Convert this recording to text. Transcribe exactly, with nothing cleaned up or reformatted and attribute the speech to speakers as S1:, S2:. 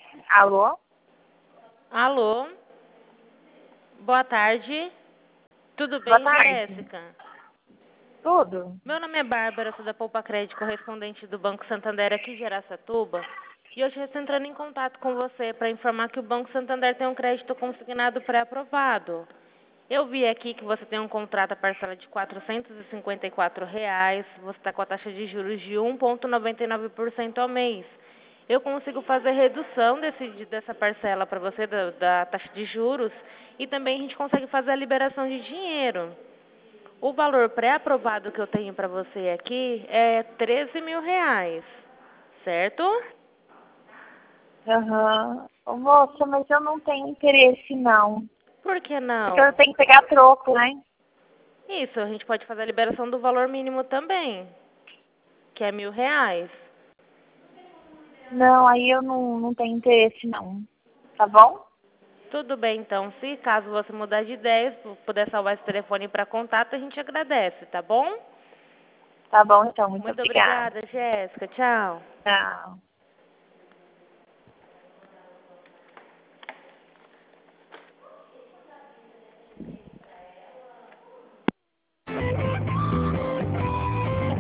S1: Alô?
S2: Alô? Boa tarde. Tudo
S1: Boa
S2: bem,
S1: tarde.
S2: Jéssica?
S1: Tudo?
S2: Meu nome é Bárbara, sou da Poupa Crédito, correspondente do Banco Santander aqui de Araçatuba. E hoje eu estou entrando em contato com você para informar que o Banco Santander tem um crédito consignado pré-aprovado. Eu vi aqui que você tem um contrato a parcela de quatrocentos e cinquenta e quatro reais, você está com a taxa de juros de um vírgula noventa e nove por cento ao mês. Eu consigo fazer redução desse, dessa parcela para você da, da taxa de juros e também a gente consegue fazer a liberação de dinheiro. O valor pré-aprovado que eu tenho para você aqui é treze mil reais, certo?
S1: Aham. Ô, moça, mas eu não tenho interesse, não.
S2: Por que
S1: Porque eu
S2: não?
S1: tenho que pegar troco, né?
S2: Isso, a gente pode fazer a liberação do valor mínimo também, que é mil reais.
S1: Não, aí eu não, não tenho interesse, não. Tá bom?
S2: Tudo bem, então. Se caso você mudar de ideia, se puder salvar esse telefone para contato, a gente agradece, tá bom?
S1: Tá bom, então. Muito
S2: Muito
S1: obrigada.
S2: obrigada, Jéssica. Tchau.
S1: Tchau.